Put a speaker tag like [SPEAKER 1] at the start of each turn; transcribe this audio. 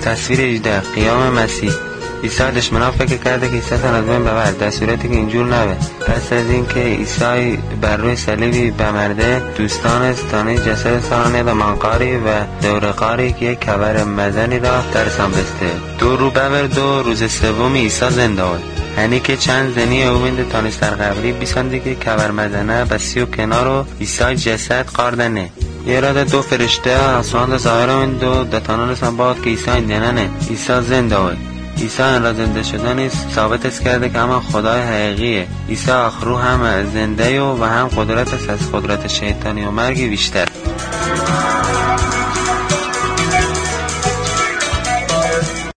[SPEAKER 1] تصویر 18 قیام مسیح. عیسی دشمنان فکر کرده که عیسی تن از بین ببرد، در صورتی که اینجور نبه. پس از این که عیسی بر روی صلیبی بمرده، دوستانست تا نیز جسد سالانه و منقاری و دورقاری که یک کبر مزنی را درسان بسته. دو رو ببرد و روز سومی عیسی زنده آمد. یعنی که چند زنی اومد تانست در قبری بیسان که کبر مزنه بسی و کنار و عیسی جسد قاردنه. یه راده دو فرشته آسمان ظاهر آمد و دتانان رسان باد که عیسی دیننه. عیسی زنده آمد. عیسی این را زنده شدن ثابت است کرده که همان خدای حقیقیه. عیسی آخرو هم زنده و هم قدرت است از قدرت شیطانی و مرگ بیشتر.